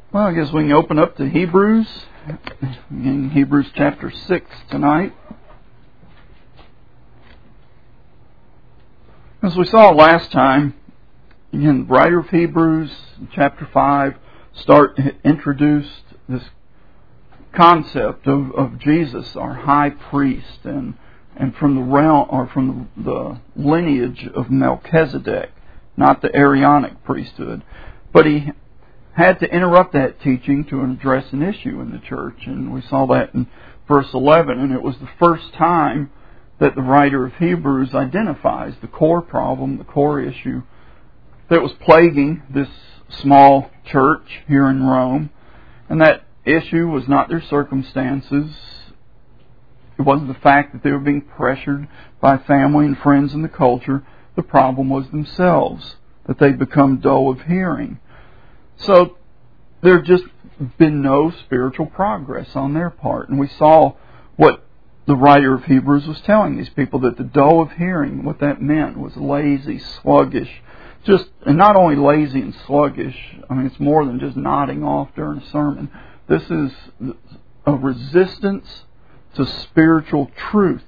Well, I guess we can open up to Hebrews, in Hebrews chapter 6 tonight. As we saw last time, again, the writer of Hebrews, in chapter 5, introduced this concept of Jesus, our high priest, and from the realm, or from the lineage of Melchizedek, not the Aaronic priesthood. But he had to interrupt that teaching to address an issue in the church, and we saw that in verse 11, and it was the first time that the writer of Hebrews identifies the core problem, the core issue that was plaguing this small church here in Rome, and that issue was not their circumstances. It wasn't the fact that they were being pressured by family and friends in the culture. The problem was themselves, that they'd become dull of hearing. So there had just been no spiritual progress on their part. And we saw what the writer of Hebrews was telling these people, that the dull of hearing, what that meant was lazy, sluggish. And not only lazy and sluggish, it's more than just nodding off during a sermon. This is a resistance to spiritual truth.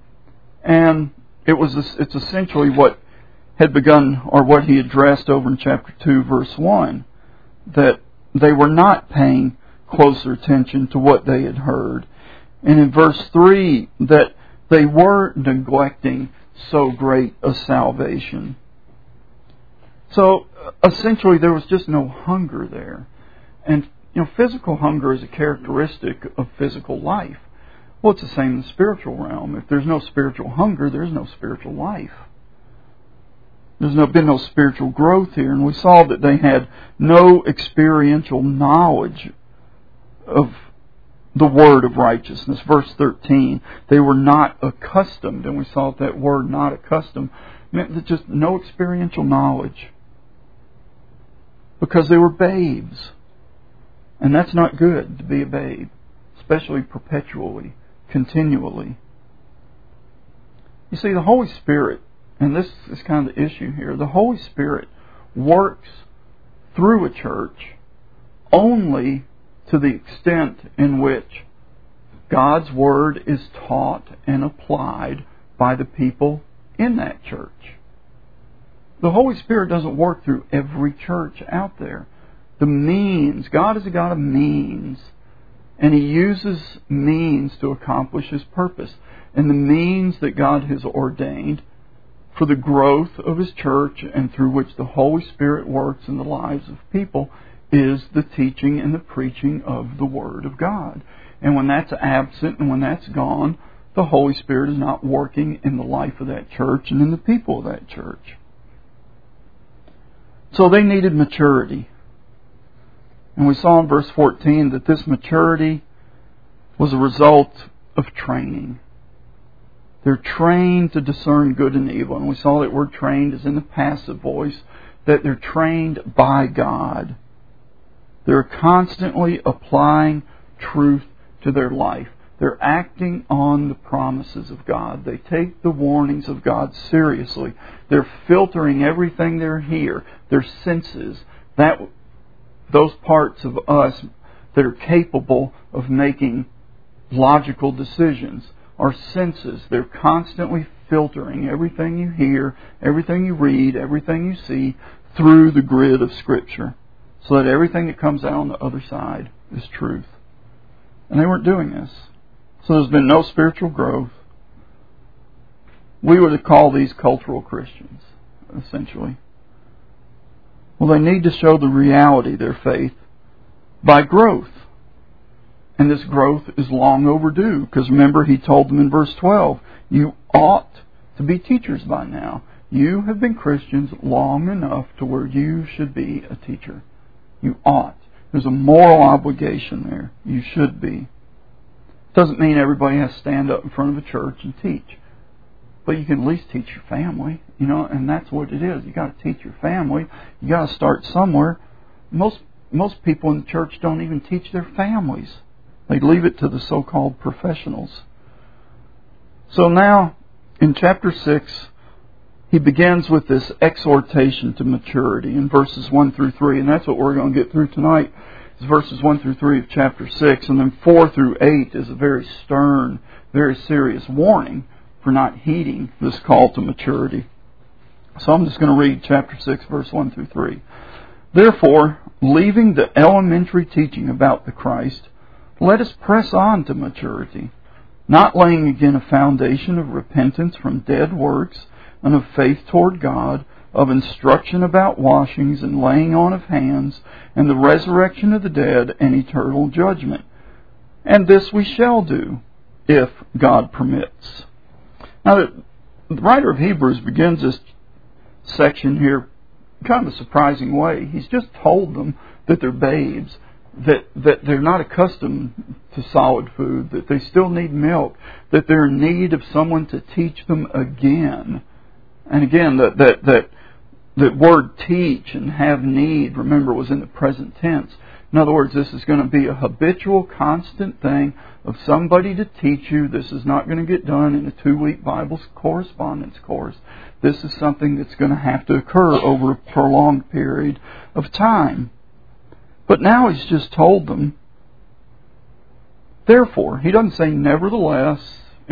And it's essentially what had begun, or what he addressed over in chapter 2, verse 1. That they were not paying closer attention to what they had heard. And in verse 3, that they were neglecting so great a salvation. So, essentially, there was just no hunger there. And, physical hunger is a characteristic of physical life. Well, it's the same in the spiritual realm. If there's no spiritual hunger, there's no spiritual life. There's been no spiritual growth here. And we saw that they had no experiential knowledge of the word of righteousness. Verse 13, they were not accustomed. And we saw that word, not accustomed, meant that just no experiential knowledge. Because they were babes. And that's not good, to be a babe. Especially perpetually, continually. You see, the Holy Spirit, and this is kind of the issue here, the Holy Spirit works through a church only to the extent in which God's Word is taught and applied by the people in that church. The Holy Spirit doesn't work through every church out there. God is a God of means, and He uses means to accomplish His purpose. And the means that God has ordained for the growth of His church, and through which the Holy Spirit works in the lives of people, is the teaching and the preaching of the Word of God. And when that's absent and when that's gone, the Holy Spirit is not working in the life of that church and in the people of that church. So they needed maturity. And we saw in verse 14 that this maturity was a result of training. They're trained to discern good and evil. And we saw that word trained is in the passive voice, that they're trained by God. They're constantly applying truth to their life. They're acting on the promises of God. They take the warnings of God seriously. They're filtering everything they hear, their senses, those parts of us that are capable of making logical decisions. Our senses, they're constantly filtering everything you hear, everything you read, everything you see through the grid of Scripture, so that everything that comes out on the other side is truth. And they weren't doing this. So there's been no spiritual growth. We would call these cultural Christians, essentially. Well, they need to show the reality of their faith by growth. And this growth is long overdue. Because remember, he told them in verse 12, you ought to be teachers by now. You have been Christians long enough to where you should be a teacher. You ought. There's a moral obligation there. You should be. Doesn't mean everybody has to stand up in front of a church and teach. But you can at least teach your family, and that's what it is. You got to teach your family. You got to start somewhere. Most people in the church don't even teach their families. They leave it to the so-called professionals. So now, in chapter 6, he begins with this exhortation to maturity in verses 1 through 3, and that's what we're going to get through tonight. It's verses 1 through 3 of chapter 6, and then 4 through 8 is a very stern, very serious warning for not heeding this call to maturity. So I'm just going to read chapter 6, verse 1 through 3. Therefore, leaving the elementary teaching about the Christ, let us press on to maturity, not laying again a foundation of repentance from dead works and of faith toward God, of instruction about washings and laying on of hands, and the resurrection of the dead and eternal judgment. And this we shall do, if God permits. Now, the writer of Hebrews begins this section here kind of a surprising way. He's just told them that they're babes, that they're not accustomed to solid food, that they still need milk, that they're in need of someone to teach them again. And again, that word teach and have need, remember, was in the present tense. In other words, this is going to be a habitual, constant thing of somebody to teach you. This is not going to get done in a 2-week Bible correspondence course. This is something that's going to have to occur over a prolonged period of time. But now he's just told them, therefore, he doesn't say nevertheless,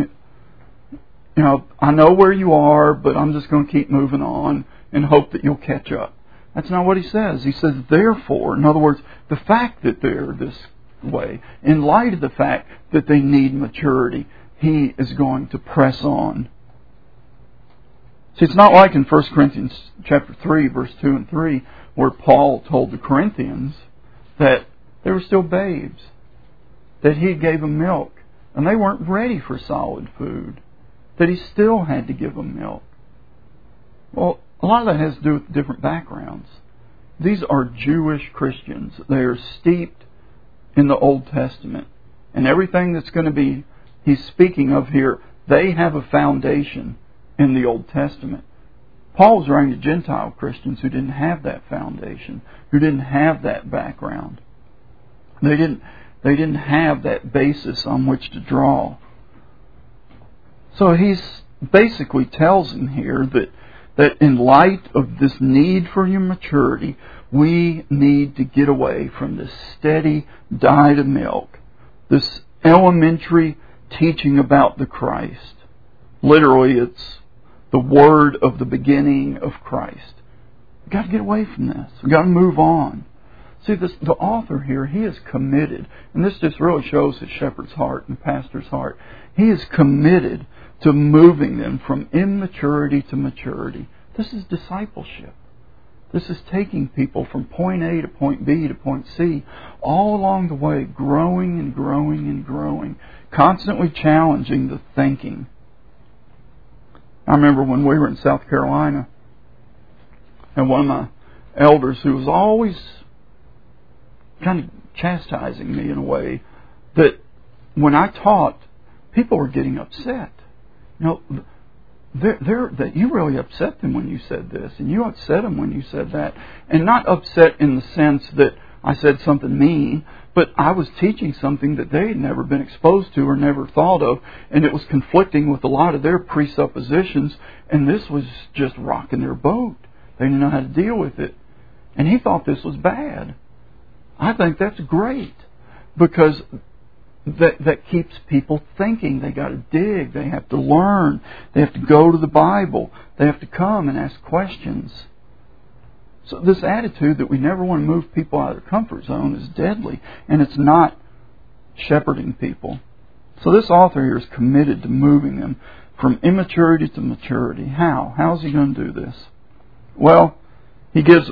I know where you are, but I'm just going to keep moving on and hope that you'll catch up. That's not what he says. He says, therefore, in other words, the fact that they're this way, in light of the fact that they need maturity, he is going to press on. See, it's not like in 1 Corinthians chapter 3, verse 2 and 3, where Paul told the Corinthians that they were still babes, that he gave them milk, and they weren't ready for solid food, that he still had to give them milk. Well, a lot of that has to do with different backgrounds. These are Jewish Christians. They are steeped in the Old Testament. And everything that's going to be, he's speaking of here, they have a foundation in the Old Testament. Paul was writing to Gentile Christians who didn't have that foundation, who didn't have that background. They didn't have that basis on which to draw. So he's basically tells them here that in light of this need for your maturity, we need to get away from this steady diet of milk, this elementary teaching about the Christ. Literally, it's the word of the beginning of Christ. We've got to get away from this. We've got to move on. See, the author here, he is committed, and this just really shows his shepherd's heart and pastor's heart. He is committed to moving them from immaturity to maturity. This is discipleship. This is taking people from point A to point B to point C, all along the way, growing and growing and growing, constantly challenging the thinking. I remember when we were in South Carolina, and one of my elders who was always kind of chastising me in a way, that when I taught, people were getting upset. That you really upset them when you said this, and you upset them when you said that. And not upset in the sense that I said something mean, but I was teaching something that they had never been exposed to or never thought of, and it was conflicting with a lot of their presuppositions, and this was just rocking their boat. They didn't know how to deal with it. And he thought this was bad. I think that's great, because that keeps people thinking. They got to dig. They have to learn. They have to go to the Bible. They have to come and ask questions. So this attitude that we never want to move people out of their comfort zone is deadly, and it's not shepherding people. So this author here is committed to moving them from immaturity to maturity. How? How is he going to do this? Well, he gives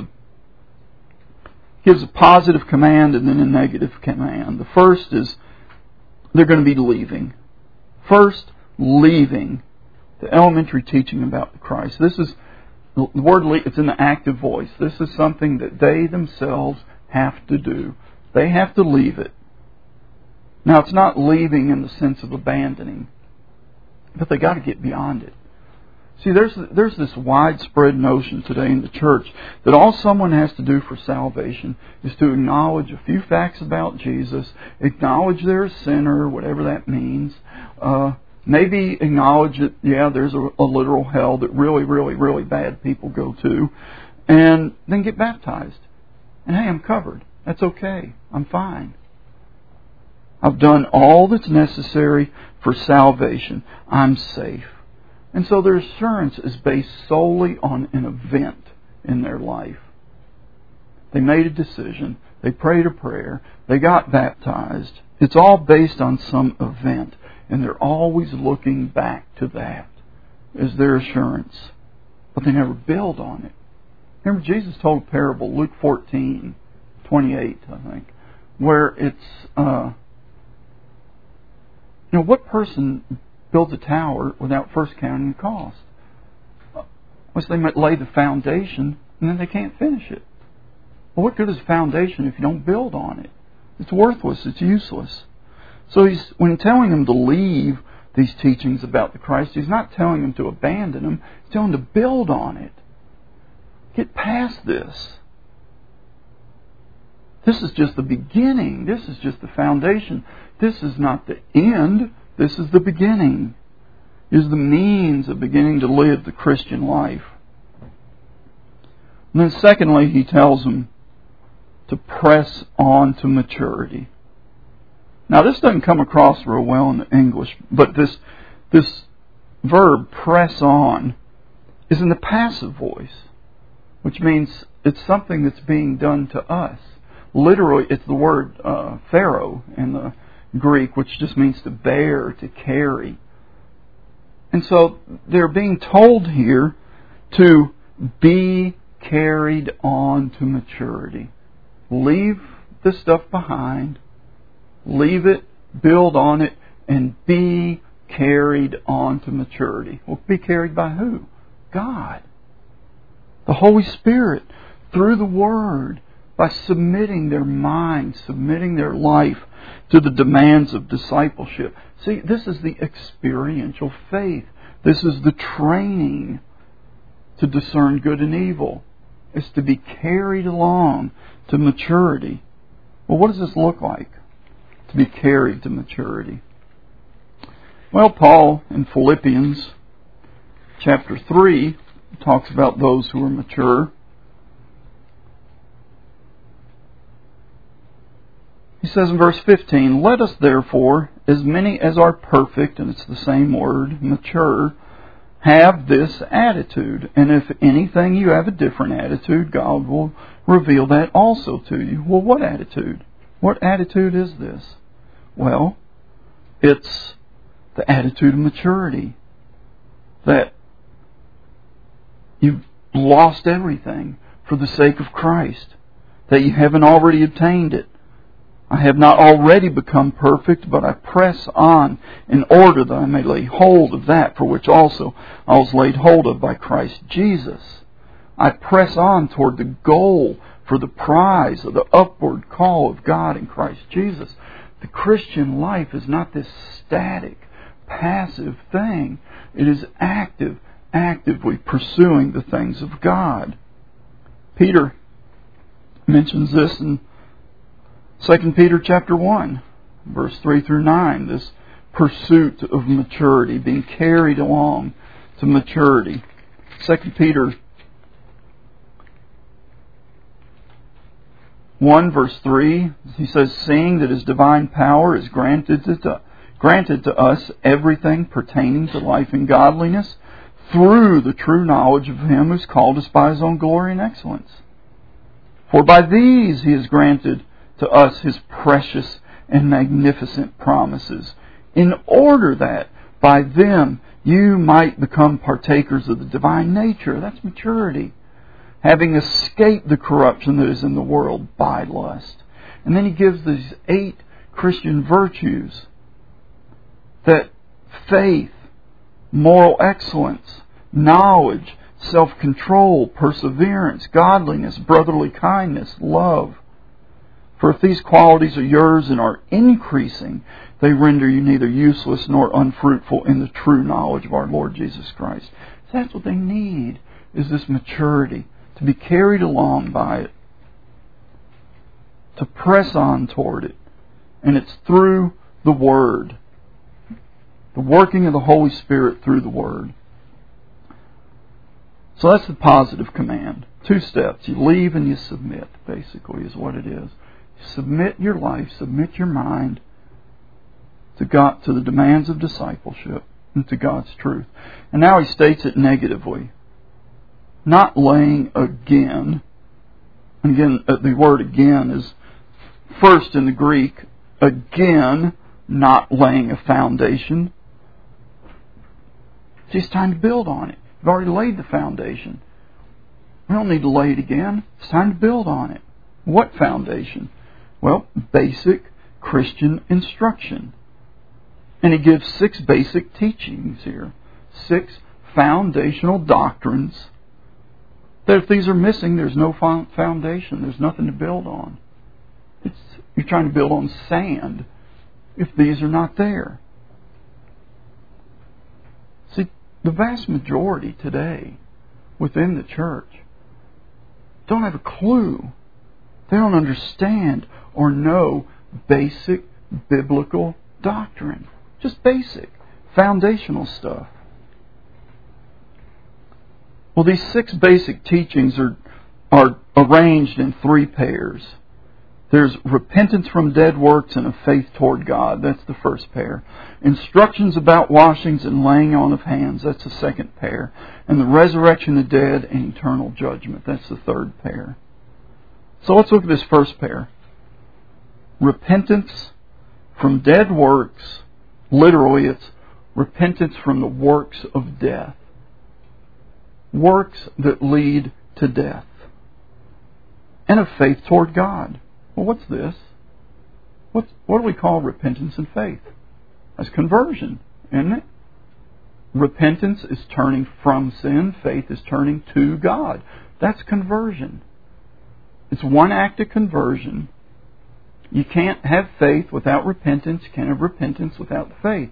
a positive command and then a negative command. The first is they're going to be leaving. First, leaving the elementary teaching about the Christ. This is the word, it's in the active voice. This is something that they themselves have to do. They have to leave it. Now, it's not leaving in the sense of abandoning, but they got to get beyond it. See, there's this widespread notion today in the church that all someone has to do for salvation is to acknowledge a few facts about Jesus, acknowledge they're a sinner, whatever that means, maybe acknowledge that, there's a literal hell that really, really, really bad people go to, and then get baptized. And hey, I'm covered. That's okay. I'm fine. I've done all that's necessary for salvation. I'm safe. And so their assurance is based solely on an event in their life. They made a decision. They prayed a prayer. They got baptized. It's all based on some event. And they're always looking back to that as their assurance. But they never build on it. Remember, Jesus told a parable, Luke 14:28, I think, where it's, what person builds a tower without first counting the cost? Well, they might lay the foundation, and then they can't finish it. Well, what good is a foundation if you don't build on it? It's worthless. It's useless. So when telling them to leave these teachings about the Christ, He's not telling them to abandon them. He's telling them to build on it. Get past this. This is just the beginning. This is just the foundation. This is not the end. This is the beginning. It is the means of beginning to live the Christian life. And then secondly, he tells them to press on to maturity. Now, this doesn't come across real well in the English, but this verb, press on, is in the passive voice, which means it's something that's being done to us. Literally, it's the word pharaoh in the Greek, which just means to bear, to carry. And so they're being told here to be carried on to maturity. Leave this stuff behind. Leave it, build on it, and be carried on to maturity. Well, be carried by who? God. The Holy Spirit, through the Word, by submitting their mind, submitting their life to the demands of discipleship. See, this is the experiential faith. This is the training to discern good and evil. It's to be carried along to maturity. Well, what does this look like? To be carried to maturity. Well, Paul in Philippians chapter 3 talks about those who are mature. He says in verse 15, "Let us therefore, as many as are perfect," and it's the same word, mature, "have this attitude. And if anything you have a different attitude, God will reveal that also to you." Well, what attitude? What attitude is this? Well, it's the attitude of maturity. That you've lost everything for the sake of Christ. That you haven't already obtained it. "I have not already become perfect, but I press on in order that I may lay hold of that for which also I was laid hold of by Christ Jesus." I press on toward the goal for the prize of the upward call of God in Christ Jesus. The Christian life is not this static, passive thing. It is actively pursuing the things of God. Peter mentions this in 2 Peter chapter 1, verse 3 through 9, this pursuit of maturity, being carried along to maturity. 2 Peter 1, verse 3, he says, "Seeing that His divine power is granted to us everything pertaining to life and godliness through the true knowledge of Him who's called us by His own glory and excellence. For by these He has granted to us His precious and magnificent promises, in order that by them you might become partakers of the divine nature." That's maturity. "Having escaped the corruption that is in the world by lust." And then he gives these 8 Christian virtues. That faith, moral excellence, knowledge, self-control, perseverance, godliness, brotherly kindness, love. "For if these qualities are yours and are increasing, they render you neither useless nor unfruitful in the true knowledge of our Lord Jesus Christ." So that's what they need, is this maturity, to be carried along by it, to press on toward it. And it's through the Word, the working of the Holy Spirit through the Word. So that's the positive command. 2 steps. You leave and you submit, basically, is what it is. Submit your life, submit your mind to God, to the demands of discipleship and to God's truth. And now he states it negatively. Not laying again. And again, the word again is first in the Greek. Again, not laying a foundation. It's just time to build on it. You've already laid the foundation. We don't need to lay it again. It's time to build on it. What foundation? Well, basic Christian instruction. And he gives 6 basic teachings here. 6 foundational doctrines. That if these are missing, there's no foundation. There's nothing to build on. You're trying to build on sand if these are not there. See, the vast majority today within the church don't have a clue. They don't understand or know basic biblical doctrine. Just basic, foundational stuff. Well, these 6 basic teachings are arranged in 3 pairs. There's repentance from dead works and a faith toward God. That's the first pair. Instructions about washings and laying on of hands. That's the second pair. And the resurrection of the dead and eternal judgment. That's the third pair. So let's look at this first pair. Repentance from dead works. Literally, it's repentance from the works of death. Works that lead to death. And of faith toward God. Well, what's this? What do we call repentance and faith? That's conversion, isn't it? Repentance is turning from sin. Faith is turning to God. That's conversion. It's one act of conversion. You can't have faith without repentance. You can't have repentance without faith.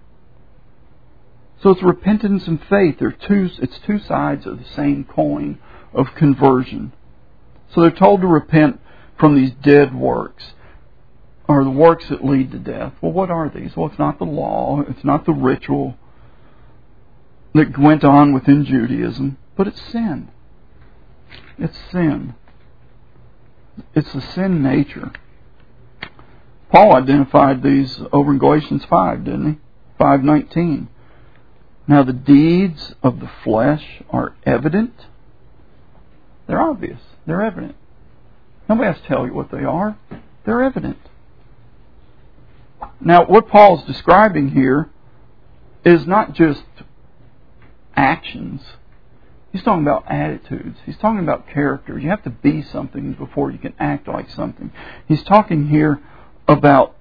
So it's repentance and faith. It's 2 sides of the same coin of conversion. So they're told to repent from these dead works, or the works that lead to death. Well, what are these? Well, it's not the law. It's not the ritual that went on within Judaism, but it's sin. It's sin. It's the sin nature. Paul identified these over in Galatians 5, didn't he? 5:19. Now the deeds of the flesh are evident. They're obvious. They're evident. Nobody has to tell you what they are. They're evident. Now, what Paul's describing here is not just actions. He's talking about attitudes. He's talking about character. You have to be something before you can act like something. He's talking here about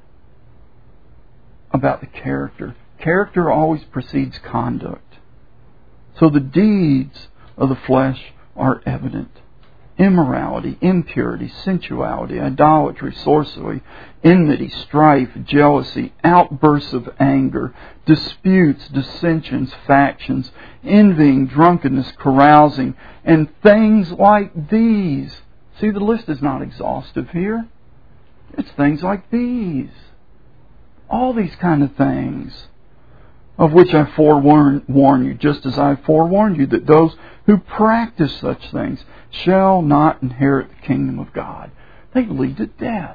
the character. Character always precedes conduct. So the deeds of the flesh are evident. Immorality, impurity, sensuality, idolatry, sorcery, enmity, strife, jealousy, outbursts of anger, disputes, dissensions, factions, envying, drunkenness, carousing, and things like these. See, the list is not exhaustive here. It's things like these. All these kind of things, of which I forewarn you, just as I forewarned you, that those who practice such things shall not inherit the kingdom of God. They lead to death.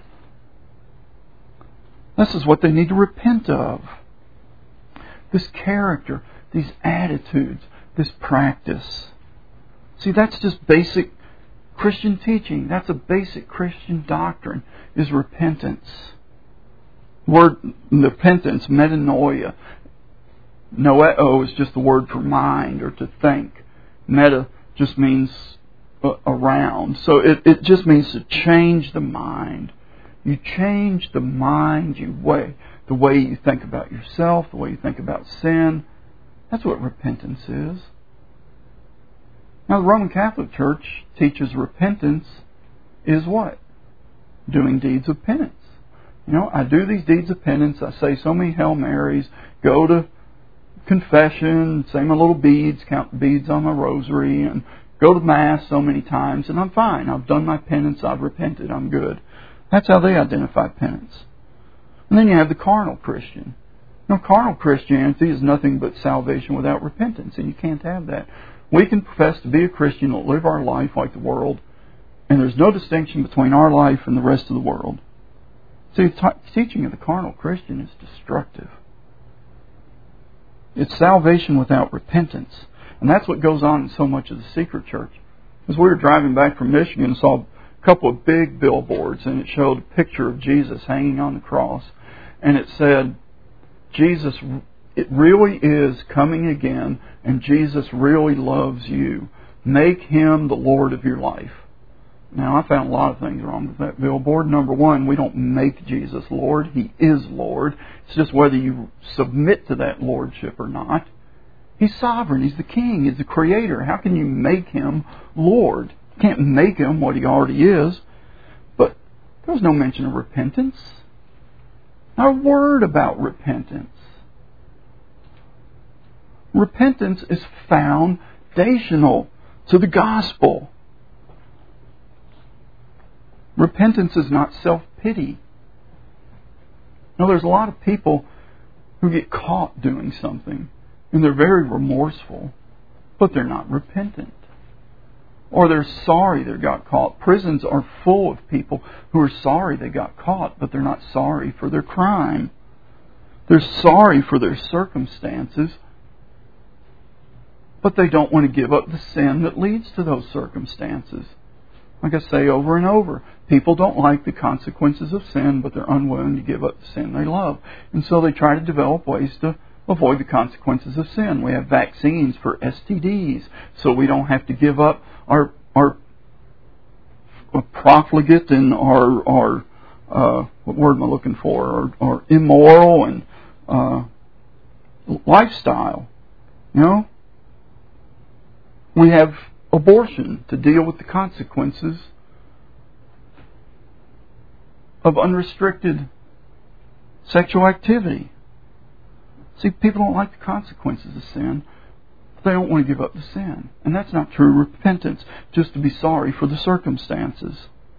This is what they need to repent of. This character, these attitudes, this practice. See, that's just basic Christian teaching. That's a basic Christian doctrine, is repentance. Word repentance, metanoia. Noeo is just the word for mind or to think. Meta just means around. So it just means to change the mind. You change the mind, the way you think about yourself, the way you think about sin. That's what repentance is. Now the Roman Catholic Church teaches repentance is what? Doing deeds of penance. You know, I do these deeds of penance, I say so many Hail Marys, go to confession, say my little beads, count the beads on my rosary, and go to Mass so many times, and I'm fine. I've done my penance, I've repented, I'm good. That's how they identify penance. And then you have the carnal Christian. Now, carnal Christianity is nothing but salvation without repentance, and you can't have that. We can profess to be a Christian and live our life like the world, And there's no distinction between our life and the rest of the world. See, teaching of the carnal Christian is destructive. It's salvation without repentance. And that's what goes on in so much of the secret church. As we were driving back from Michigan and saw a couple of big billboards, and it showed a picture of Jesus hanging on the cross. And it said, Jesus, it really is coming again, and Jesus really loves you. Make Him the Lord of your life. Now, I found a lot of things wrong with that billboard. Number one, we don't make Jesus Lord. He is Lord. It's just whether you submit to that lordship or not. He's sovereign. He's the king. He's the creator. How can you make Him Lord? You can't make Him what He already is. But there was no mention of repentance. Not a word about repentance. Repentance is foundational to the gospel. Repentance is not self-pity. Now, there's a lot of people who get caught doing something, and they're very remorseful, but they're not repentant. Or they're sorry they got caught. Prisons are full of people who are sorry they got caught, but they're not sorry for their crime. They're sorry for their circumstances, but they don't want to give up the sin that leads to those circumstances. Like I say over and over, people don't like the consequences of sin, but they're unwilling to give up the sin they love. And so they try to develop ways to avoid the consequences of sin. We have vaccines for STDs, so we don't have to give up our profligate and our what word am I looking for? Our immoral and lifestyle. You know? We have abortion to deal with the consequences of unrestricted sexual activity. See, people don't like the consequences of sin. They don't want to give up the sin. And that's not true repentance, just to be sorry for the circumstances.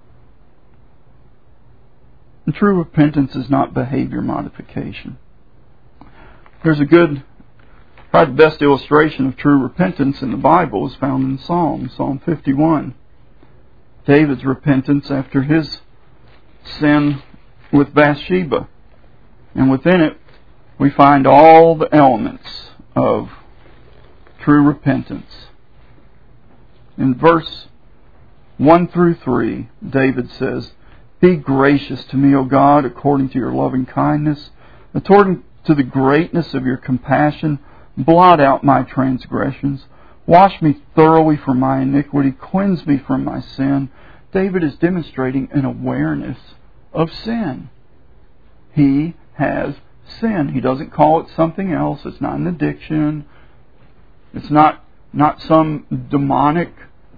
And true repentance is not behavior modification. There's a good, probably the best illustration of true repentance in the Bible is found in Psalm 51. David's repentance after his sin with Bathsheba. And within it, we find all the elements of true repentance. In verse 1 through 3, David says, Be gracious to me, O God, according to your loving kindness, according to the greatness of your compassion, blot out my transgressions. Wash me thoroughly from my iniquity. Cleanse me from my sin. David is demonstrating an awareness of sin. He has sin. He doesn't call it something else. It's not an addiction. It's not some demonic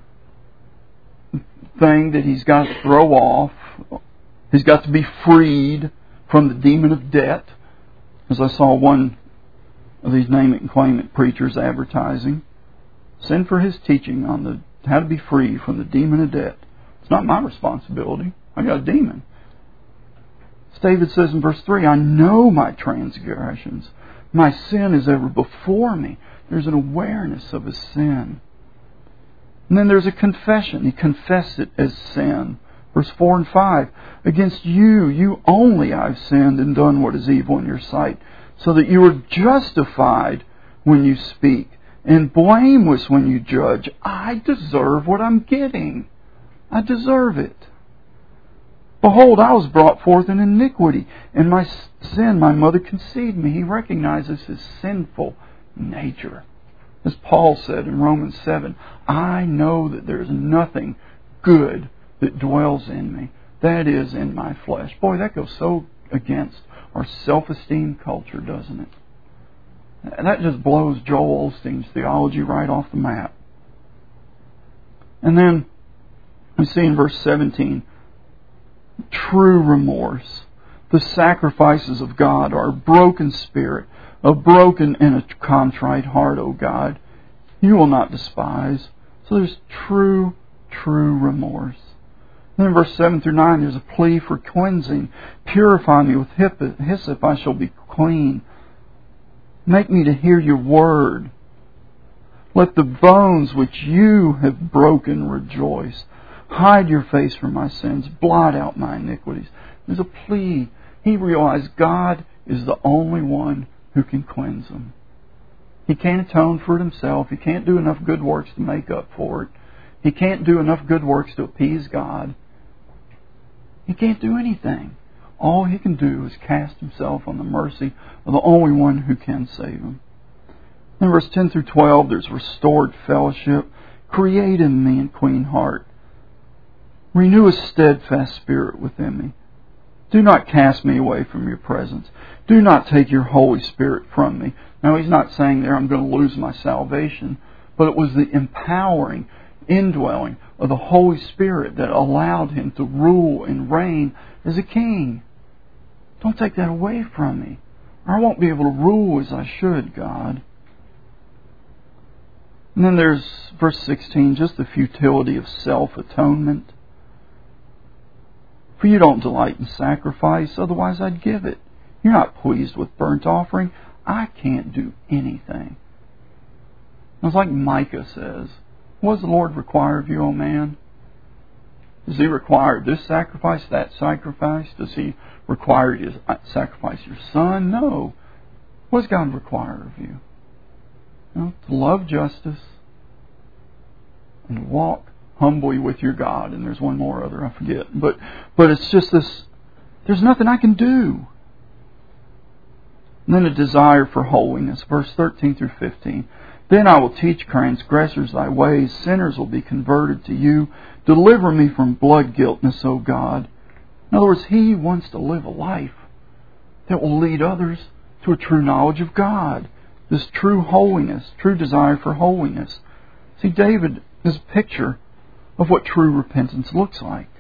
thing that he's got to throw off. He's got to be freed from the demon of debt. As I saw one of these name it and claim it preachers advertising. Send for his teaching on how to be free from the demon of debt. It's not my responsibility. I got a demon. As David says in verse 3, I know my transgressions. My sin is ever before me. There's an awareness of his sin. And then there's a confession. He confessed it as sin. Verse 4 and 5, Against you only I've sinned and done what is evil in your sight, so that you are justified when you speak and blameless when you judge. I deserve what I'm getting. I deserve it. Behold, I was brought forth in iniquity, and my sin my mother conceived me. He recognizes his sinful nature. As Paul said in Romans 7, I know that there is nothing good that dwells in me, that is, in my flesh. Boy, that goes so against our self-esteem culture, doesn't it? That just blows Joel Osteen's theology right off the map. And then we see in verse 17, true remorse. The sacrifices of God are a broken spirit, a broken and a contrite heart, O God. You will not despise. So there's true remorse. Then in verse 7 through 9, there's a plea for cleansing. Purify me with hyssop, I shall be clean. Make me to hear your word. Let the bones which you have broken rejoice. Hide your face from my sins. Blot out my iniquities. There's a plea. He realized God is the only one who can cleanse him. He can't atone for it himself. He can't do enough good works to make up for it. He can't do enough good works to appease God. He can't do anything. All he can do is cast himself on the mercy of the only one who can save him. In verse 10 through 12, there's restored fellowship. Create in me a clean heart. Renew a steadfast spirit within me. Do not cast me away from your presence. Do not take your Holy Spirit from me. Now, he's not saying there I'm going to lose my salvation, but it was the empowering, indwelling of the Holy Spirit that allowed him to rule and reign as a king. Don't take that away from me, or I won't be able to rule as I should, God. And then there's verse 16, just the futility of self-atonement. For you don't delight in sacrifice, otherwise I'd give it. You're not pleased with burnt offering. I can't do anything. It's like Micah says, what does the Lord require of you, O man? Does He require this sacrifice, that sacrifice? Does He require you to sacrifice your son? No. What does God require of you? To love justice and walk humbly with your God. And there's one more other, I forget. But it's just this, there's nothing I can do. And then a desire for holiness. Verse 13 through 15. Then I will teach transgressors thy ways. Sinners will be converted to you. Deliver me from blood guiltness, O God. In other words, he wants to live a life that will lead others to a true knowledge of God. This true holiness, true desire for holiness. See, David is a picture of what true repentance looks like.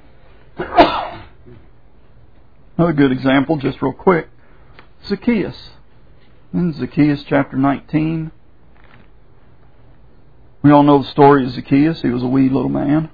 Another good example, just real quick, Zacchaeus. In Zacchaeus chapter 19, we all know the story of Zacchaeus. He was a wee little man.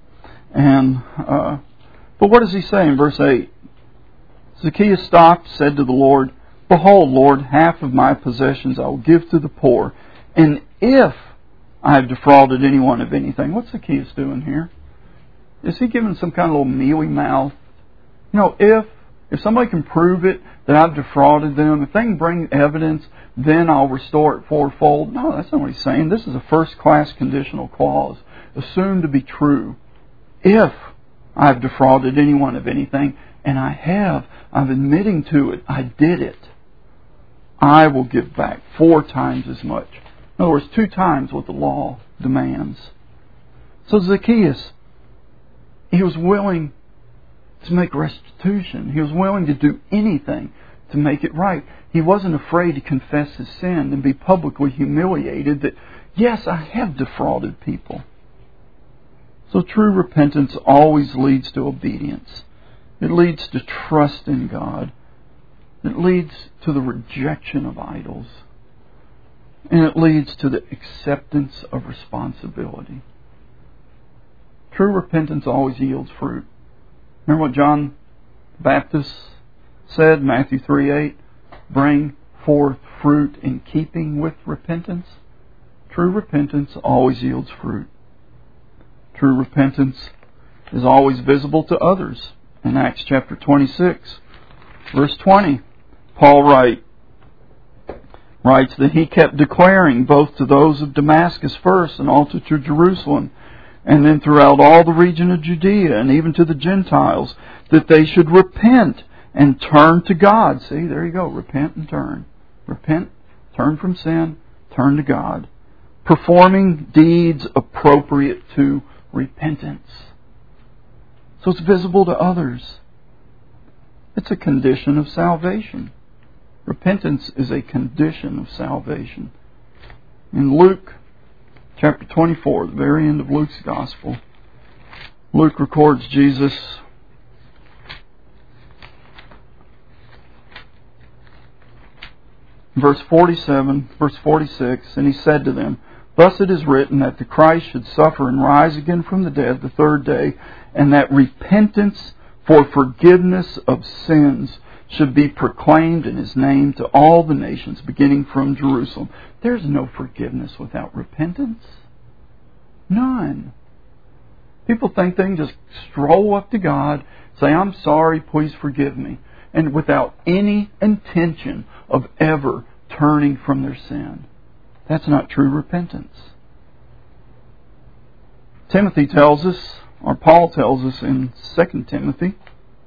But what does he say in verse 8? Zacchaeus stopped, said to the Lord, Behold, Lord, half of my possessions I will give to the poor. And if I have defrauded anyone of anything, what's Zacchaeus doing here? Is he giving some kind of little mealy mouth? If somebody can prove it, that I've defrauded them, if they can bring evidence, then I'll restore it fourfold. No, that's not what he's saying. This is a first-class conditional clause, assumed to be true. If I've defrauded anyone of anything, and I have, I'm admitting to it, I did it, I will give back 4 times as much. In other words, 2 times what the law demands. So Zacchaeus, he was willing to make restitution. He was willing to do anything to make it right. He wasn't afraid to confess his sin and be publicly humiliated that, yes, I have defrauded people. So true repentance always leads to obedience. It leads to trust in God. It leads to the rejection of idols. And it leads to the acceptance of responsibility. True repentance always yields fruit. Remember what John the Baptist said, Matthew 3:8? Bring forth fruit in keeping with repentance. True repentance always yields fruit. True repentance is always visible to others. In Acts chapter 26, verse 20, Paul writes that he kept declaring both to those of Damascus first and also to Jerusalem, and then throughout all the region of Judea and even to the Gentiles, that they should repent and turn to God. See, there you go. Repent and turn. Repent, turn from sin, turn to God. Performing deeds appropriate to repentance. So it's visible to others. It's a condition of salvation. Repentance is a condition of salvation. In Luke chapter 24, the very end of Luke's Gospel, Luke records Jesus verse 47, verse 46, and he said to them, Thus it is written that the Christ should suffer and rise again from the dead the 3rd day, and that repentance for forgiveness of sins should be proclaimed in His name to all the nations, beginning from Jerusalem. There's no forgiveness without repentance. None. People think they can just stroll up to God, say, I'm sorry, please forgive me, and without any intention of ever turning from their sin. That's not true repentance. Timothy tells us, or Paul tells us in 2 Timothy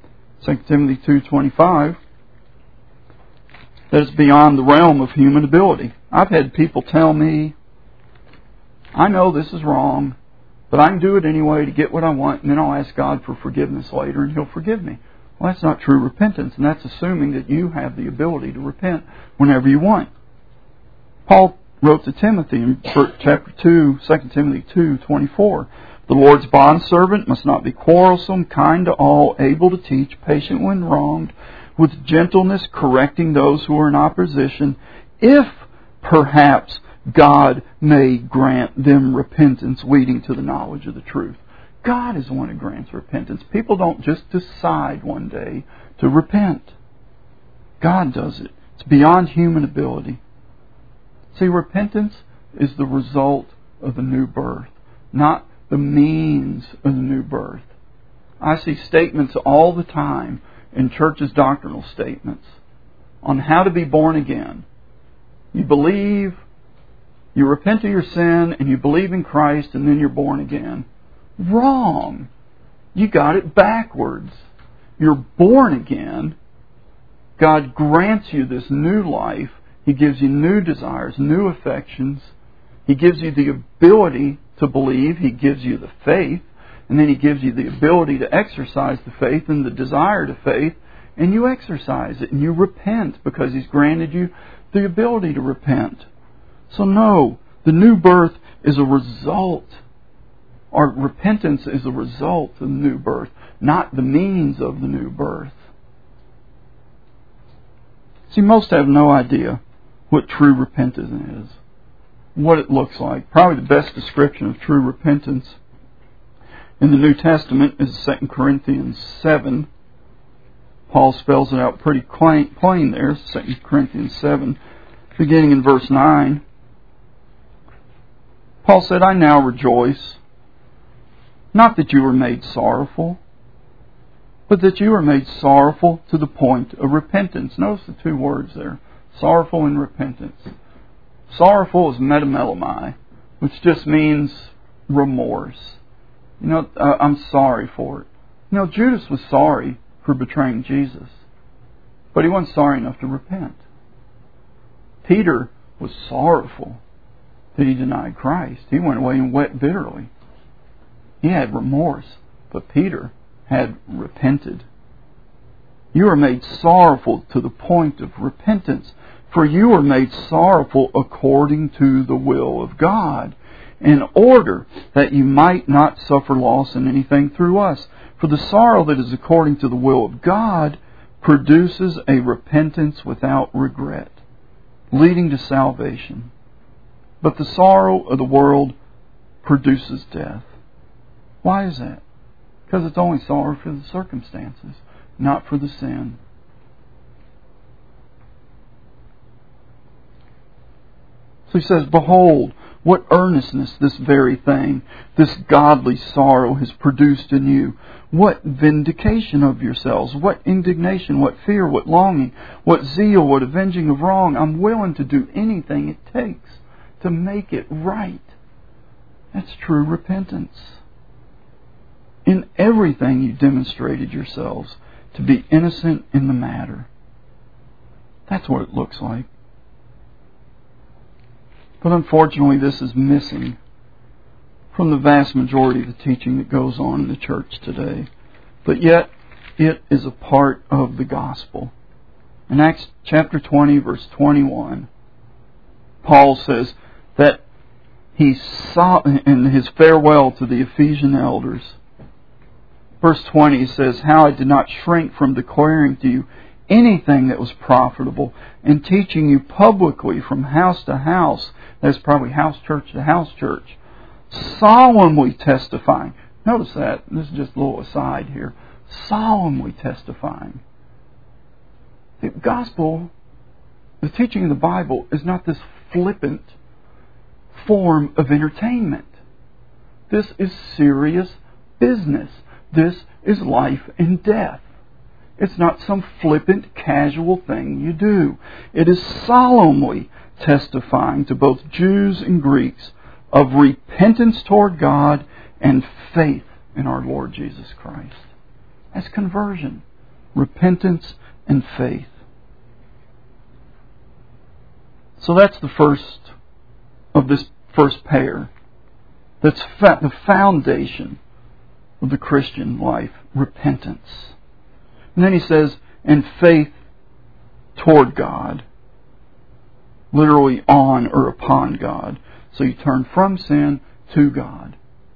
2:25, that it's beyond the realm of human ability. I've had people tell me, I know this is wrong, but I can do it anyway to get what I want, and then I'll ask God for forgiveness later, and He'll forgive me. Well, that's not true repentance, and that's assuming that you have the ability to repent whenever you want. Paul wrote to Timothy in chapter 2, 2 Timothy 2:24, the Lord's bondservant must not be quarrelsome, kind to all, able to teach, patient when wronged, with gentleness correcting those who are in opposition, if perhaps God may grant them repentance leading to the knowledge of the truth. God is the one who grants repentance. People don't just decide one day to repent. God does it. It's beyond human ability. See, repentance is the result of the new birth, not the means of the new birth. I see statements all the time in churches' doctrinal statements on how to be born again. You believe, you repent of your sin, and you believe in Christ, and then you're born again. Wrong. You got it backwards. You're born again. God grants you this new life. He gives you new desires, new affections. He gives you the ability to believe. He gives you the faith. And then He gives you the ability to exercise the faith and the desire to faith. And you exercise it. And you repent because He's granted you the ability to repent. So no, the new birth is a result. Or repentance is a result of the new birth, not the means of the new birth. See, most have no idea what true repentance is, what it looks like. Probably the best description of true repentance in the New Testament is 2 Corinthians 7. Paul spells it out pretty plain there, 2 Corinthians 7, beginning in verse 9. Paul said, I now rejoice, not that you were made sorrowful, but that you were made sorrowful to the point of repentance. Notice the two words there, sorrowful and repentance. Sorrowful is metamelomai, which just means remorse. I'm sorry for it. Judas was sorry for betraying Jesus, but he wasn't sorry enough to repent. Peter was sorrowful that he denied Christ. He went away and wept bitterly. He had remorse, but Peter had repented. You are made sorrowful to the point of repentance, for you are made sorrowful according to the will of God, in order that you might not suffer loss in anything through us. For the sorrow that is according to the will of God produces a repentance without regret, leading to salvation. But the sorrow of the world produces death. Why is that? Because it's only sorrow for the circumstances, not for the sin. So he says, behold, what earnestness this very thing, this godly sorrow has produced in you. What vindication of yourselves, what indignation, what fear, what longing, what zeal, what avenging of wrong. I'm willing to do anything it takes to make it right. That's true repentance. In everything you demonstrated yourselves to be innocent in the matter. That's what it looks like. But unfortunately, this is missing from the vast majority of the teaching that goes on in the church today. But yet, it is a part of the gospel. In Acts chapter 20, verse 21, Paul says that he saw in his farewell to the Ephesian elders. Verse 20 says, how I did not shrink from declaring to you anything that was profitable, and teaching you publicly from house to house, that's probably house church to house church, solemnly testifying. Notice that. This is just a little aside here. Solemnly testifying. The gospel, the teaching of the Bible, is not this flippant form of entertainment. This is serious business. This is life and death. It's not some flippant, casual thing you do. It is solemnly testifying to both Jews and Greeks of repentance toward God and faith in our Lord Jesus Christ. That's conversion. Repentance and faith. So that's the first of this first pair. That's the foundation of the Christian life, repentance. And then he says, and faith toward God. Literally on or upon God. So you turn from sin to God.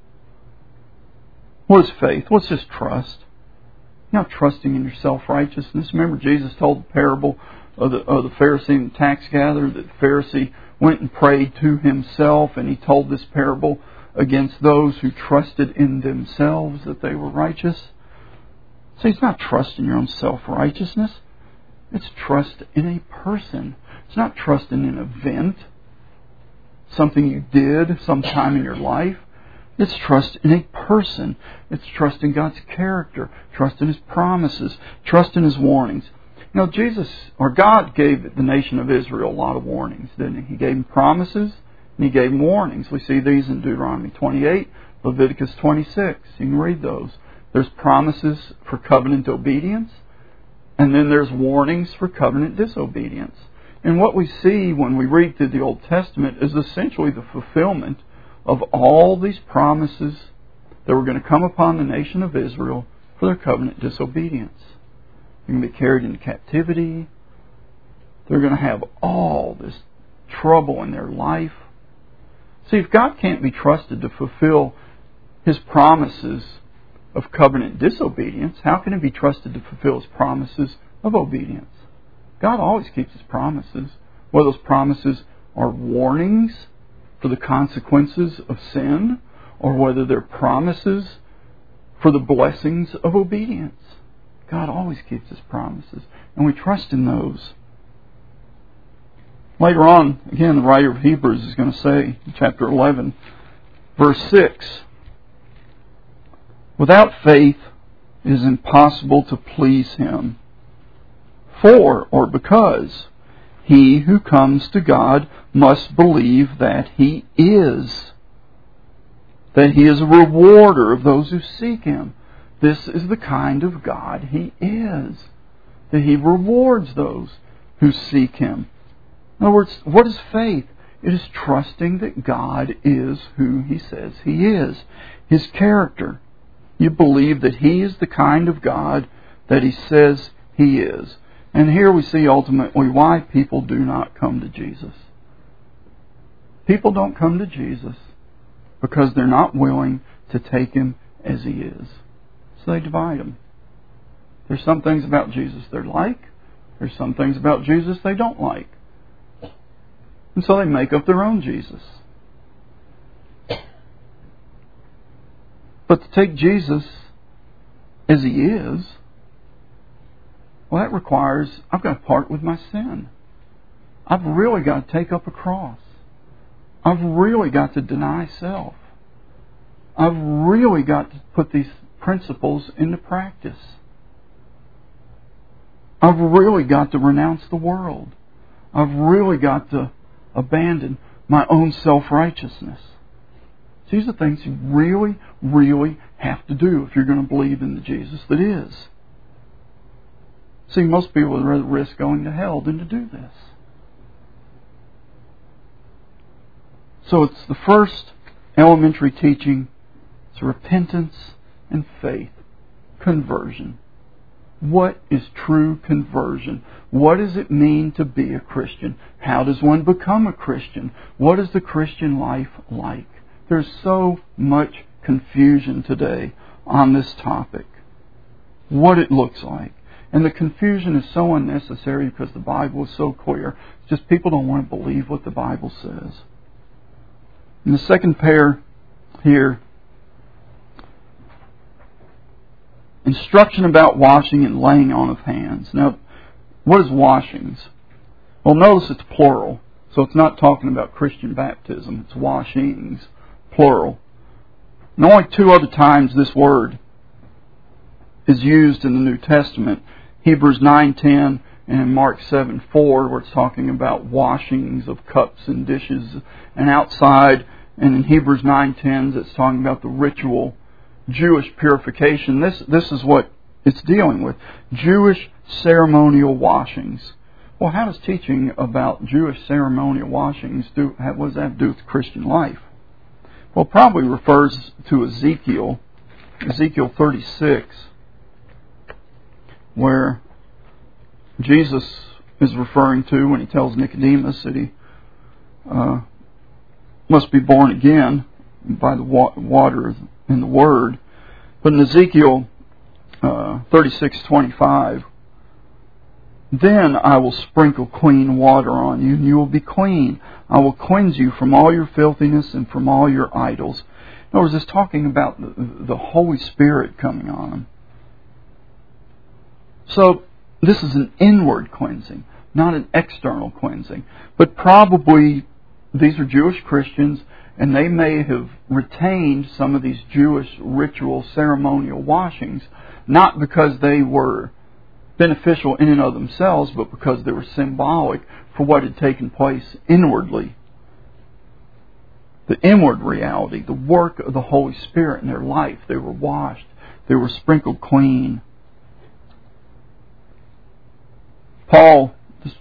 What is faith? What's just trust? You're not trusting in your self-righteousness. Remember, Jesus told the parable of the Pharisee and the tax gatherer, that the Pharisee went and prayed to himself, and he told this parable against those who trusted in themselves that they were righteous. So it's not trust in your own self-righteousness. It's trust in a person. It's not trust in an event, something you did sometime in your life. It's trust in a person. It's trust in God's character, trust in His promises, trust in His warnings. You know, God gave the nation of Israel a lot of warnings, didn't He? He gave them promises and He gave them warnings. We see these in Deuteronomy 28, Leviticus 26. You can read those. There's promises for covenant obedience, and then there's warnings for covenant disobedience. And what we see when we read through the Old Testament is essentially the fulfillment of all these promises that were going to come upon the nation of Israel for their covenant disobedience. They're going to be carried into captivity. They're going to have all this trouble in their life. See, if God can't be trusted to fulfill His promises of covenant disobedience, how can He be trusted to fulfill His promises of obedience? God always keeps His promises. Whether those promises are warnings for the consequences of sin, or whether they're promises for the blessings of obedience. God always keeps His promises, and we trust in those. Later on, again, the writer of Hebrews is going to say, in chapter 11, verse 6, without faith it is impossible to please Him. For, or because, he who comes to God must believe that He is. That He is a rewarder of those who seek Him. This is the kind of God He is. That He rewards those who seek Him. In other words, what is faith? It is trusting that God is who He says He is. His character. You believe that He is the kind of God that He says He is. And here we see ultimately why people do not come to Jesus. People don't come to Jesus because they're not willing to take Him as He is. So they divide Him. There's some things about Jesus they like. There's some things about Jesus they don't like. And so they make up their own Jesus. But to take Jesus as He is, well, that requires I've got to part with my sin. I've really got to take up a cross. I've really got to deny self. I've really got to put these principles into practice. I've really got to renounce the world. I've really got to abandon my own self-righteousness. These are things you really, really have to do if you're going to believe in the Jesus that is. See, most people would rather risk going to hell than to do this. So it's the first elementary teaching. It's repentance and faith. Conversion. What is true conversion? What does it mean to be a Christian? How does one become a Christian? What is the Christian life like? There's so much confusion today on this topic. What it looks like. And the confusion is so unnecessary because the Bible is so clear. It's just people don't want to believe what the Bible says. And the second pair here, instruction about washing and laying on of hands. Now, what is washings? Well, notice it's plural. So it's not talking about Christian baptism. It's washings, plural. And only two other times this word is used in the New Testament. Hebrews 9:10 and Mark 7:4, where it's talking about washings of cups and dishes and outside. And in Hebrews 9:10, it's talking about the ritual Jewish purification. This is what it's dealing with. Jewish ceremonial washings. Well, how does teaching about Jewish ceremonial washings what does that have to do with Christian life? Well, it probably refers to Ezekiel 36, where Jesus is referring to when he tells Nicodemus that he must be born again by the water in the Word. But in Ezekiel 36:25, then I will sprinkle clean water on you, and you will be clean. I will cleanse you from all your filthiness and from all your idols. In other words, it's talking about the Holy Spirit coming on them. So this is an inward cleansing, not an external cleansing. But probably these are Jewish Christians, and they may have retained some of these Jewish ritual ceremonial washings, not because they were beneficial in and of themselves, but because they were symbolic for what had taken place inwardly. The inward reality, the work of the Holy Spirit in their life. They were washed. They were sprinkled clean. Paul, just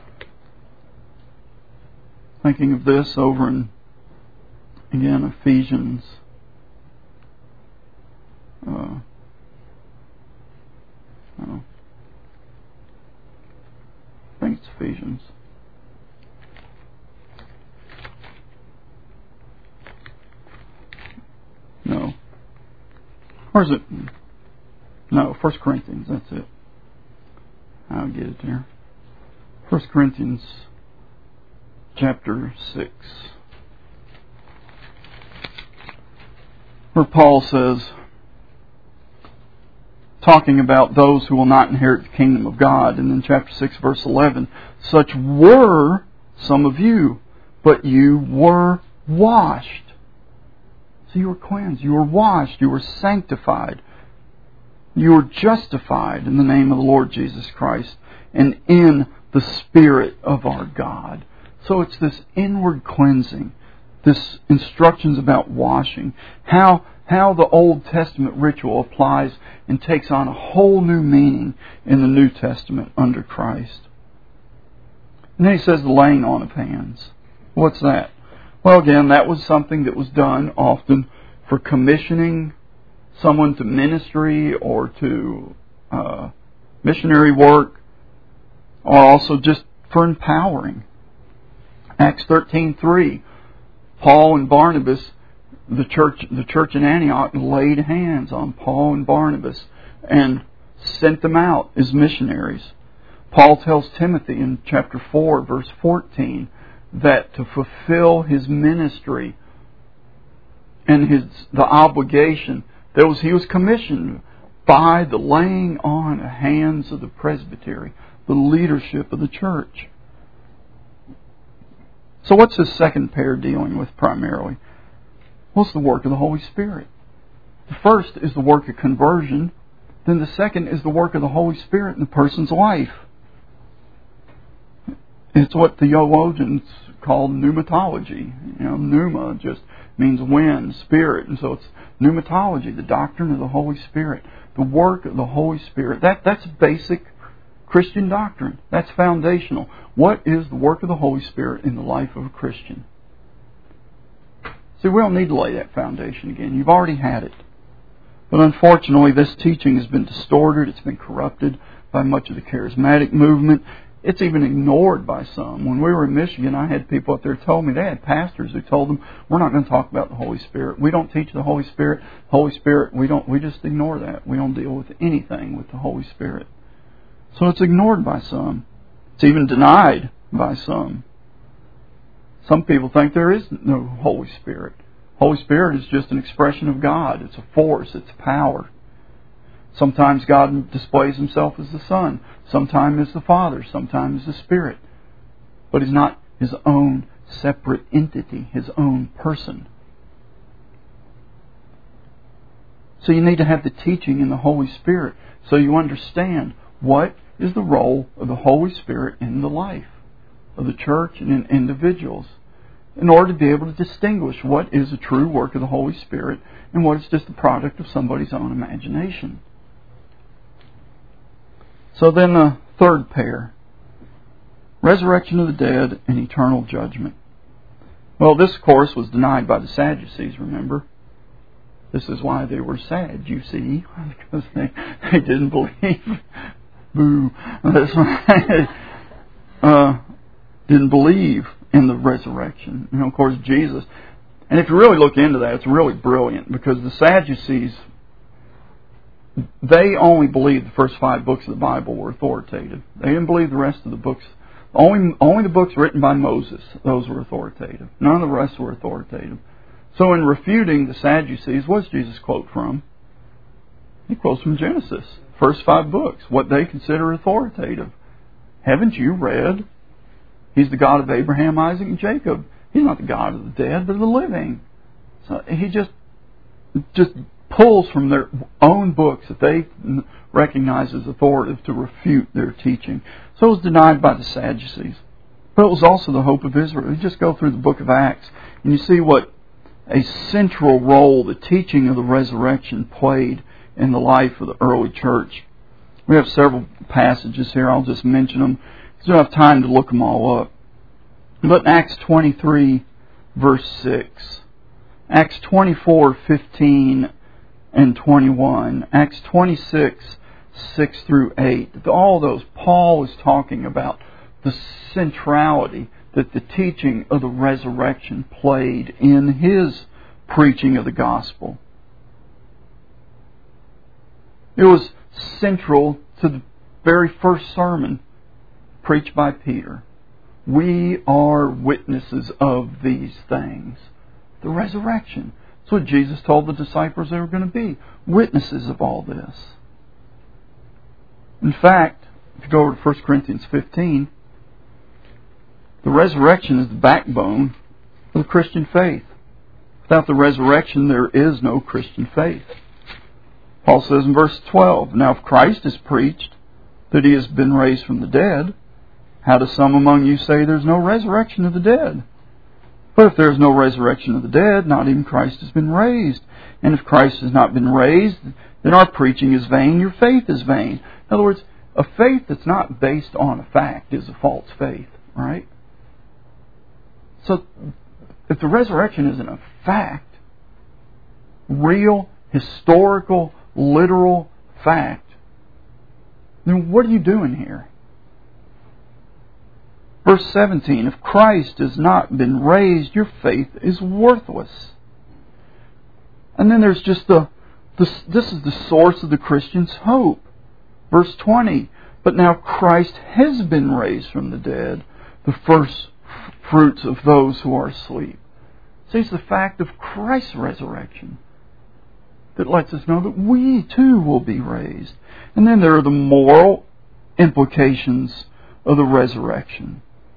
thinking of this over in, again, Ephesians. I think it's Ephesians. No. Or is it? No, 1 Corinthians, that's it. I'll get it there. 1 Corinthians chapter 6. Where Paul says, talking about those who will not inherit the kingdom of God, and in chapter 6 verse 11, such were some of you, but you were washed. So you were cleansed, you were washed, you were sanctified, you were justified in the name of the Lord Jesus Christ and in the Spirit of our God. So it's this inward cleansing, this instructions about washing, how the Old Testament ritual applies and takes on a whole new meaning in the New Testament under Christ. And then he says the laying on of hands. What's that? Well, again, that was something that was done often for commissioning someone to ministry or to missionary work, or also just for empowering. Acts 13:3, Paul and Barnabas, the church in Antioch laid hands on Paul and Barnabas and sent them out as missionaries. Paul tells Timothy in chapter 4, verse 14, that to fulfill his ministry and the obligation, he was commissioned by the laying on of hands of the presbytery, the leadership of the church. So what's this second pair dealing with primarily? Well, it's the work of the Holy Spirit. The first is the work of conversion. Then the second is the work of the Holy Spirit in the person's life. It's what the theologians call pneumatology. Pneuma just means wind, spirit. And so it's pneumatology, the doctrine of the Holy Spirit. The work of the Holy Spirit. That's basic Christian doctrine. That's foundational. What is the work of the Holy Spirit in the life of a Christian? See, we don't need to lay that foundation again. You've already had it. But unfortunately, this teaching has been distorted. It's been corrupted by much of the charismatic movement. It's even ignored by some. When we were in Michigan, I had people up there tell me, they had pastors who told them, we're not going to talk about the Holy Spirit. We don't teach the Holy Spirit. Holy Spirit, we just ignore that. We don't deal with anything with the Holy Spirit. So it's ignored by some. It's even denied by some. Some people think there is no Holy Spirit. Holy Spirit is just an expression of God. It's a force. It's power. Sometimes God displays Himself as the Son. Sometimes as the Father. Sometimes as the Spirit. But He's not His own separate entity, His own person. So you need to have the teaching in the Holy Spirit so you understand what is the role of the Holy Spirit in the life of the church and in individuals, in order to be able to distinguish what is a true work of the Holy Spirit and what is just the product of somebody's own imagination. So then the third pair, resurrection of the dead and eternal judgment. Well, this, of course, was denied by the Sadducees, remember? This is why they were sad, you see, because they didn't believe. Boo. That's why they didn't believe in the resurrection. You know, of course, Jesus. And if you really look into that, it's really brilliant, because the Sadducees, they only believed the first 5 books of the Bible were authoritative. They didn't believe the rest of the books. Only the books written by Moses, those were authoritative. None of the rest were authoritative. So in refuting the Sadducees, what does Jesus quote from? He quotes from Genesis, first 5 books, what they consider authoritative. Haven't you read? He's the God of Abraham, Isaac, and Jacob. He's not the God of the dead, but of the living. So he just pulls from their own books that they recognize as authoritative to refute their teaching. So it was denied by the Sadducees. But it was also the hope of Israel. You just go through the book of Acts and you see what a central role the teaching of the resurrection played in the life of the early church. We have several passages here. I'll just mention them because we don't have time to look them all up. But in Acts 23, verse 6, Acts 24, 15 and 21, Acts 26, 6 through 8. All those, Paul is talking about the centrality that the teaching of the resurrection played in his preaching of the gospel. It was central to the very first sermon preached by Peter. We are witnesses of these things. The resurrection. That's what Jesus told the disciples they were going to be. Witnesses of all this. In fact, if you go over to 1 Corinthians 15, the resurrection is the backbone of the Christian faith. Without the resurrection, there is no Christian faith. Paul says in verse 12, now if Christ is preached that He has been raised from the dead, how do some among you say there's no resurrection of the dead? But if there is no resurrection of the dead, not even Christ has been raised. And if Christ has not been raised, then our preaching is vain, your faith is vain. In other words, a faith that's not based on a fact is a false faith, right? So, if the resurrection isn't a fact, real, historical, literal fact, then what are you doing here? Verse 17, if Christ has not been raised, your faith is worthless. And then there's just this is the source of the Christian's hope. Verse 20, but now Christ has been raised from the dead, the first fruits of those who are asleep. See, it's the fact of Christ's resurrection that lets us know that we too will be raised. And then there are the moral implications of the resurrection.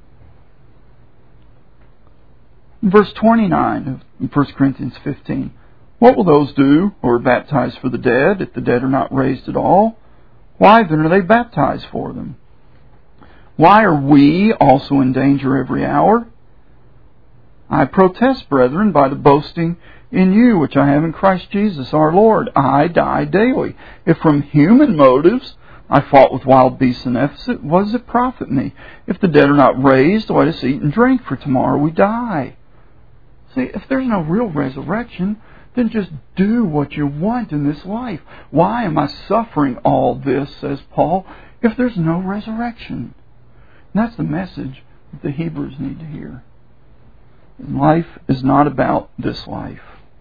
In verse 29 of 1 Corinthians 15, what will those do who are baptized for the dead if the dead are not raised at all? Why then are they baptized for them? Why are we also in danger every hour? I protest, brethren, by the boasting in you which I have in Christ Jesus our Lord. I die daily. If from human motives I fought with wild beasts in Ephesus, what does it profit me? If the dead are not raised, let us eat and drink, for tomorrow we die. See, if there's no real resurrection, then just do what you want in this life. Why am I suffering all this, says Paul, if there's no resurrection? And that's the message that the Hebrews need to hear. Life is not about this life.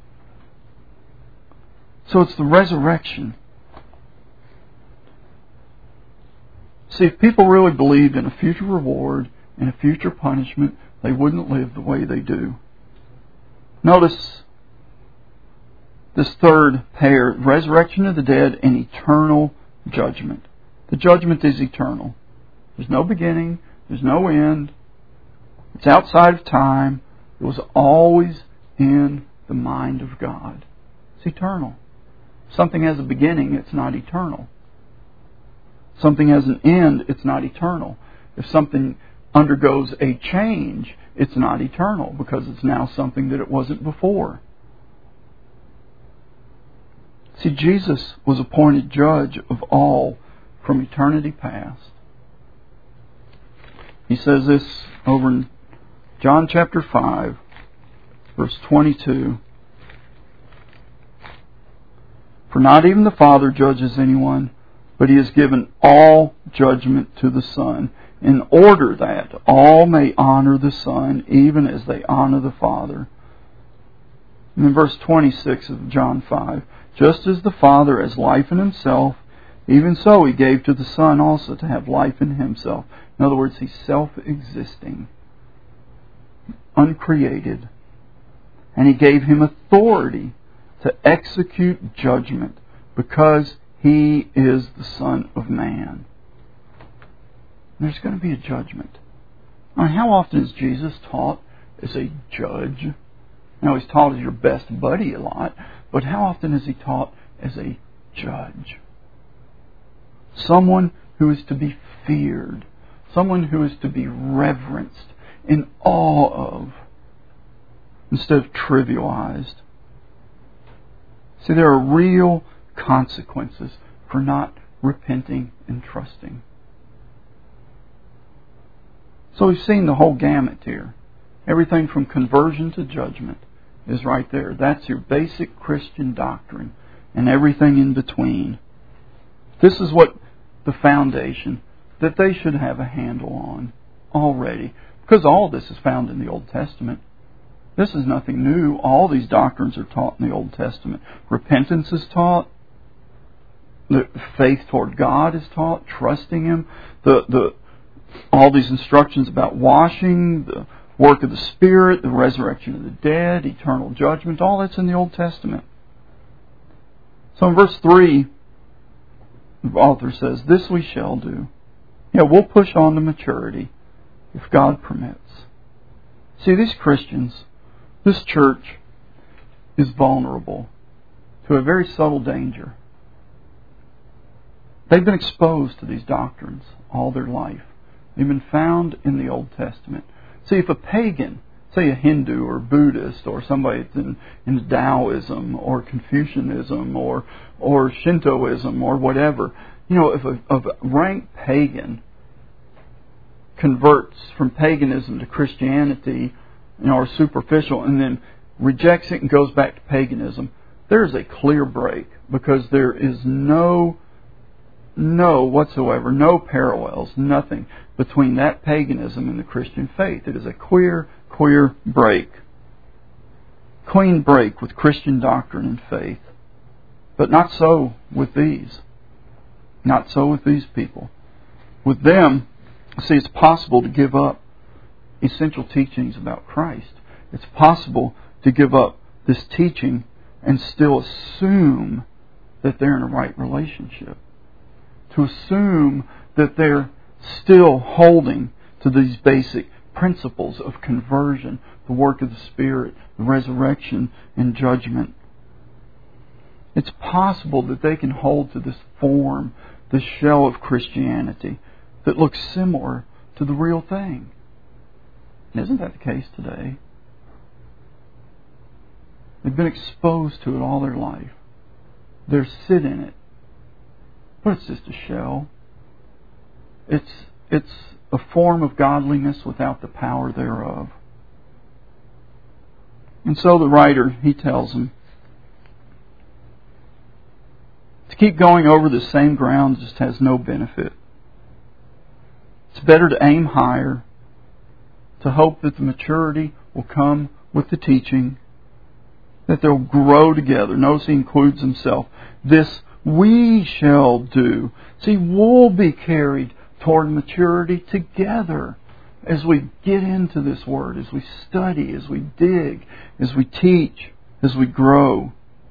So it's the resurrection. See, if people really believed in a future reward and a future punishment, they wouldn't live the way they do. Notice this third pair, resurrection of the dead and eternal judgment. The judgment is eternal. There's no beginning. There's no end. It's outside of time. It was always in the mind of God. It's eternal. something has a beginning, it's not eternal. Something has an end, it's not eternal. If something undergoes a change, it's not eternal because it's now something that it wasn't before. See, Jesus was appointed judge of all from eternity past. He says this over in John chapter 5, verse 22. For not even the Father judges anyone, but He has given all judgment to the Son, in order that all may honor the Son, even as they honor the Father. And in verse 26 of John 5, just as the Father has life in Himself, even so He gave to the Son also to have life in Himself. In other words, He's self-existing, uncreated. And He gave Him authority to execute judgment because He is the Son of Man. There's going to be a judgment. Now, how often is Jesus taught as a judge? Now, He's taught as your best buddy a lot, but how often is He taught as a judge? Someone who is to be feared. Someone who is to be reverenced, in awe of, instead of trivialized. See, there are real consequences for not repenting and trusting. So we've seen the whole gamut here. Everything from conversion to judgment is right there. That's your basic Christian doctrine, and everything in between. This is what the foundation that they should have a handle on already, because all this is found in the Old Testament. This is nothing new. All these doctrines are taught in the Old Testament. Repentance is taught. The faith toward God is taught. Trusting Him. All these instructions about washing, the work of the Spirit, the resurrection of the dead, eternal judgment, all that's in the Old Testament. So in verse 3, the author says, this we shall do. Yeah, we'll push on to maturity if God permits. See, these Christians, this church is vulnerable to a very subtle danger. They've been exposed to these doctrines all their life. They've been found in the Old Testament. See, if a pagan, say a Hindu or Buddhist or somebody that's in Taoism or Confucianism or Shintoism or whatever, if a rank pagan converts from paganism to Christianity, or superficial, and then rejects it and goes back to paganism, there's a clear break, because there is no parallels, nothing between that paganism and the Christian faith. It is a clear break. Clean break with Christian doctrine and faith. But not so with these. Not so with these people. With them, see, it's possible to give up essential teachings about Christ. It's possible to give up this teaching and still assume that they're in a right relationship. To assume that they're still holding to these basic principles of conversion, the work of the Spirit, the resurrection, and judgment. It's possible that they can hold to this form, this shell of Christianity that looks similar to the real thing. And isn't that the case today? They've been exposed to it all their life. They're sit in it. But it's just a shell. It's a form of godliness without the power thereof. And so the writer, he tells them, to keep going over the same ground just has no benefit. It's better to aim higher, to hope that the maturity will come with the teaching, that they'll grow together. Notice he includes himself. This we shall do. See, we'll be carried toward maturity together as we get into this Word, as we study, as we dig, as we teach, as we grow.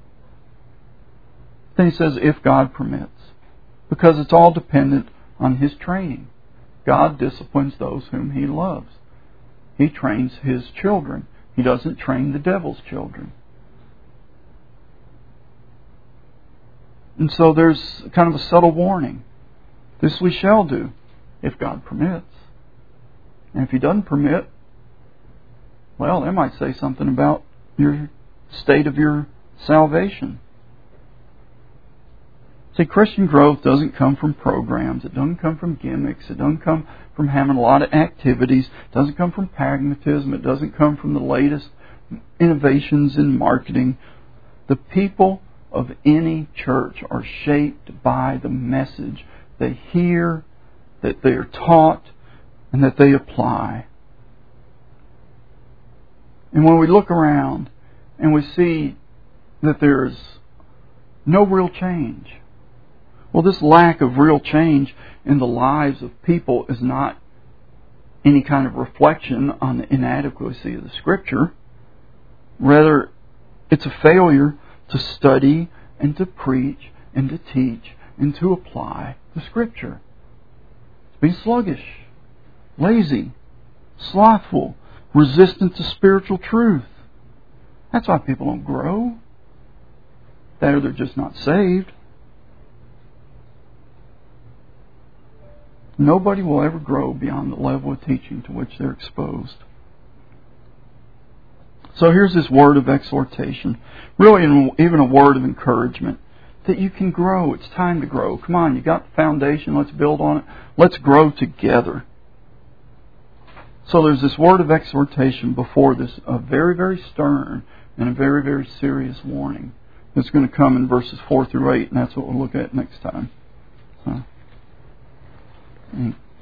Then he says, if God permits. Because it's all dependent on His training. God disciplines those whom He loves. He trains His children. He doesn't train the devil's children. And so there's kind of a subtle warning. This we shall do, if God permits. And if He doesn't permit, well, that might say something about your state of your salvation. See, Christian growth doesn't come from programs. It doesn't come from gimmicks. It doesn't come from having a lot of activities. It doesn't come from pragmatism. It doesn't come from the latest innovations in marketing. The people of any church are shaped by the message they hear, that they are taught, and that they apply. And when we look around and we see that there's no real change, well, this lack of real change in the lives of people is not any kind of reflection on the inadequacy of the Scripture. Rather, it's a failure to study and to preach and to teach and to apply the Scripture. It's being sluggish, lazy, slothful, resistant to spiritual truth. That's why people don't grow. That or they're just not saved. Nobody will ever grow beyond the level of teaching to which they're exposed. So here's this word of exhortation. Really even a word of encouragement. That you can grow. It's time to grow. Come on, you got the foundation. Let's build on it. Let's grow together. So there's this word of exhortation before this, a very, very stern and a very, very serious warning. It's going to come in verses 4 through 8, and that's what we'll look at next time. So.